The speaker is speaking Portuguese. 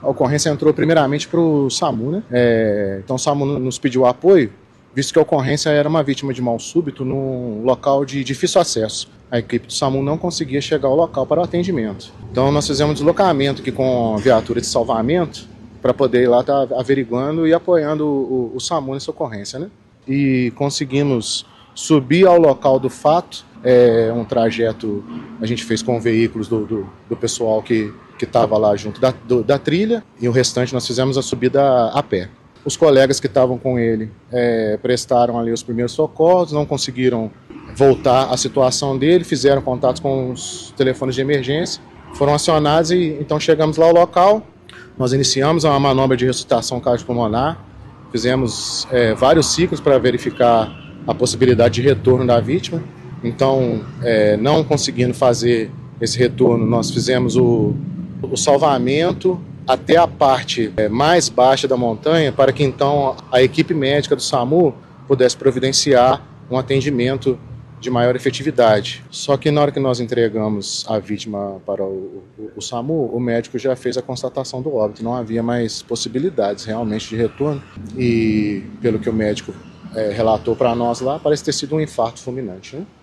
A ocorrência entrou primeiramente para o SAMU, né? Então o SAMU nos pediu apoio, visto que a ocorrência era uma vítima de mal súbito num local de difícil acesso. A equipe do SAMU não conseguia chegar ao local para o atendimento. Então nós fizemos um deslocamento aqui com a viatura de salvamento para poder ir lá estar averiguando e apoiando o SAMU nessa ocorrência, né? E conseguimos subir ao local do fato. Um trajeto a gente fez com veículos do pessoal que estava lá junto da trilha, e o restante nós fizemos a subida a pé. Os colegas que estavam com ele prestaram ali os primeiros socorros, não conseguiram voltar à situação dele, fizeram contatos com os telefones de emergência, foram acionados e então chegamos lá ao local. Nós iniciamos uma manobra de ressuscitação cardiopulmonar, fizemos vários ciclos para verificar a possibilidade de retorno da vítima. Então, não conseguindo fazer esse retorno, nós fizemos o salvamento até a parte mais baixa da montanha, para que então a equipe médica do SAMU pudesse providenciar um atendimento de maior efetividade. Só que na hora que nós entregamos a vítima para o SAMU, o médico já fez a constatação do óbito, não havia mais possibilidades realmente de retorno, e pelo que o médico relatou para nós lá, parece ter sido um infarto fulminante, né?